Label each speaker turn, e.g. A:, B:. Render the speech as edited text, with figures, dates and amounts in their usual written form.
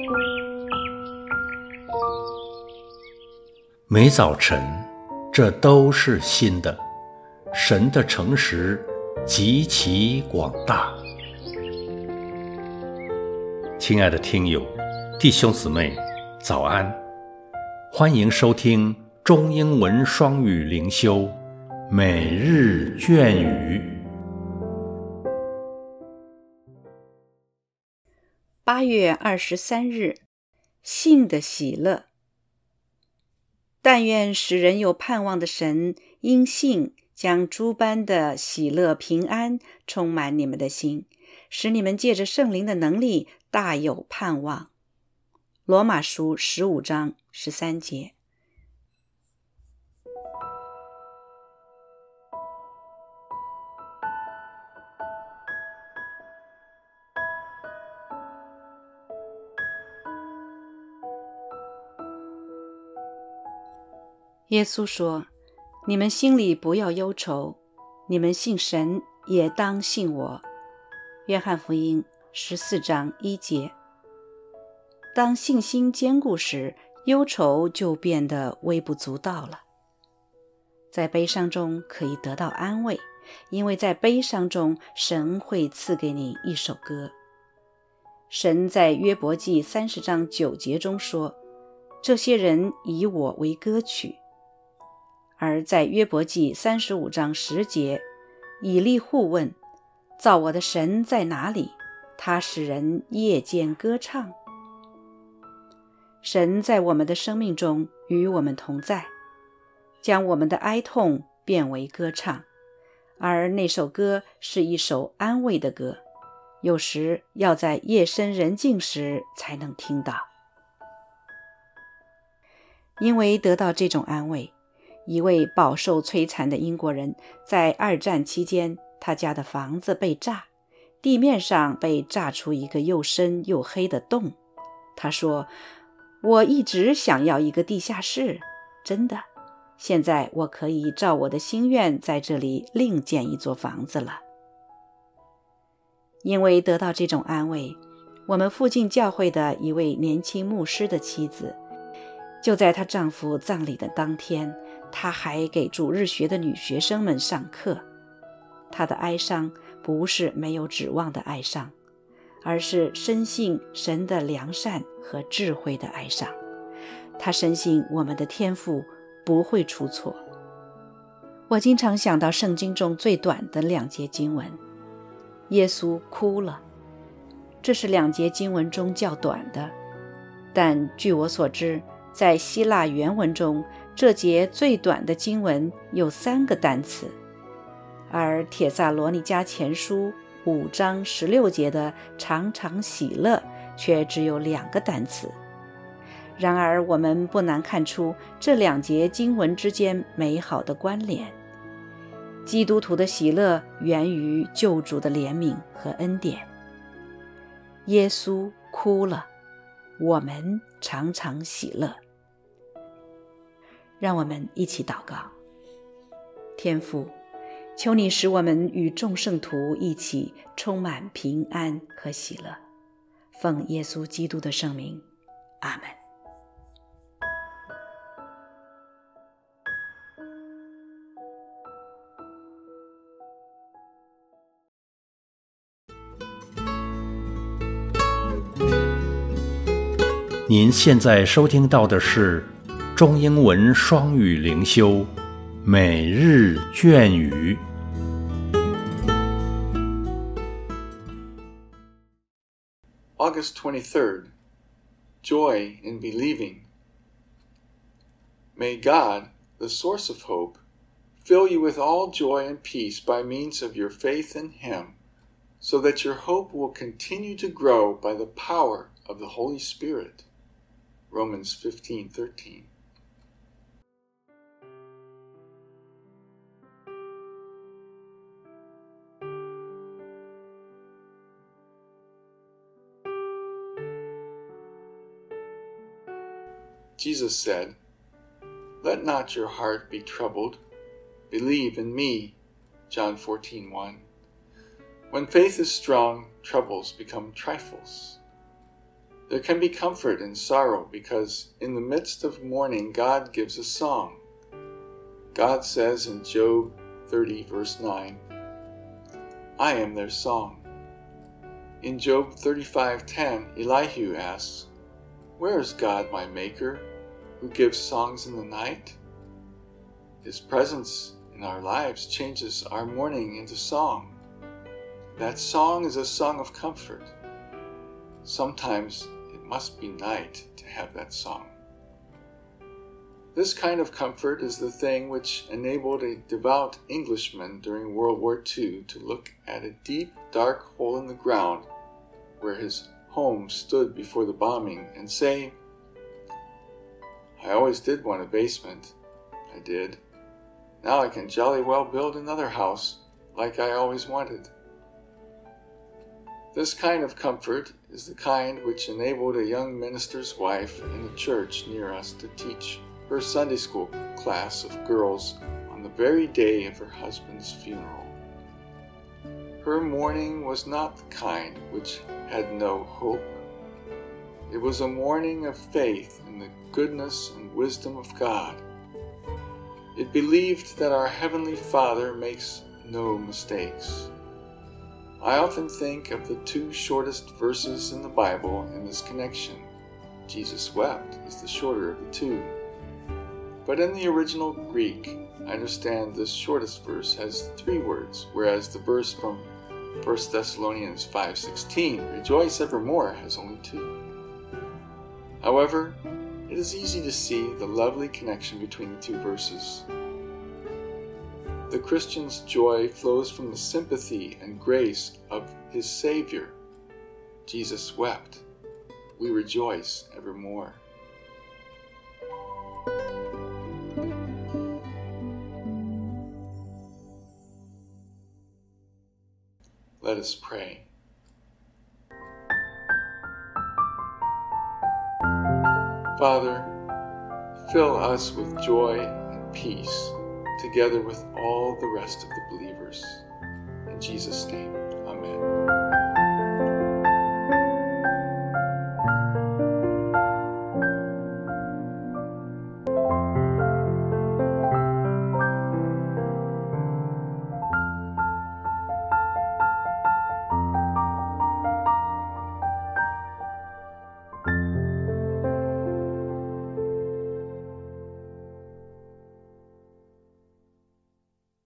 A: 每早晨，这都是新的。神的诚实极其广大。亲爱的听友、弟兄姊妹，早安！欢迎收听中英文双语灵修每日隽语。
B: 8月23日，信的喜乐。但愿使人有盼望的神，因信将诸般的喜乐平安充满你们的心，使你们借着圣灵的能力大有盼望。罗马书15章13节。耶稣说，你们心里不要忧愁，你们信神也当信我。约翰福音14章1节。当信心坚固时，忧愁就变得微不足道了。在悲伤中可以得到安慰，因为在悲伤中，神会赐给你一首歌。神在约伯记30章9节中说，这些人以我为歌曲。而在约伯记35章10节，以利户问，造我的神在哪里？他使人夜间歌唱。神在我们的生命中与我们同在，将我们的哀痛变为歌唱，而那首歌是一首安慰的歌，有时要在夜深人静时才能听到。因为得到这种安慰，一位饱受摧残的英国人在2战期间，他家的房子被炸，地面上被炸出一个又深又黑的洞。他说，我一直想要一个地下室，真的，现在我可以照我的心愿在这里另建一座房子了。因为得到这种安慰，我们附近教会的一位年轻牧师的妻子，就在她丈夫葬礼的当天，她还给主日学的女学生们上课。她的哀伤不是没有指望的哀伤，而是深信神的良善和智慧的哀伤。她深信我们的天父不会出错。我经常想到圣经中最短的2节经文，耶稣哭了。这是2节经文中较短的，但据我所知，在希腊原文中，这节最短的经文有3个单词，而帖撒罗尼迦前书5章16节的常常喜乐却只有2个单词。然而我们不难看出这2节经文之间美好的关联。基督徒的喜乐源于救主的怜悯和恩典。耶稣哭了，我们常常喜乐。让我们一起祷告。天父，求你使我们与众圣徒一起充满平安和喜乐。奉耶稣基督的圣名，阿们。
A: 您现在收听到的是中英文双语灵修每日隽语。
C: August 23rd, Joy in Believing. May God, the source of hope, fill you with all joy and peace by means of your faith in Him, so that your hope will continue to grow by the power of the Holy Spirit. Romans 15:13. Jesus said, "Let not your heart be troubled. Believe in me." John 14:1. When faith is strong, troubles become trifles. There can be comfort in sorrow because in the midst of mourning, God gives a song. God says in Job 30, verse 9, I am their song. In Job 35:10, Elihu asks, where is God my maker, who gives songs in the night? His presence in our lives changes our mourning into song. That song is a song of comfort. Sometimes it must be night to have that song. This kind of comfort is the thing which enabled a devout Englishman during World War II to look at a deep, dark hole in the ground where his home stood before the bombing and say, I always did want a basement. I did. Now I can jolly well build another house like I always wanted. This kind of comfort is the kind which enabled a young minister's wife in a church near us to teach her Sunday school class of girls on the very day of her husband's funeral. Her mourning was not the kind which had no hope. It was a mourning of faith in the goodness and wisdom of God. It believed that our Heavenly Father makes no mistakes. I often think of the two shortest verses in the Bible in this connection. Jesus wept is the shorter of the two. But in the original Greek, I understand this shortest verse has 3 words, whereas the verse from 1 Thessalonians 5:16, rejoice evermore, has only 2. However, it is easy to see the lovely connection between the 2 verses. The Christian's joy flows from the sympathy and grace of his Savior. Jesus wept. We rejoice evermore. Let us pray. Father, fill us with joy and peace, together with all the rest of the believers. In Jesus' name, amen.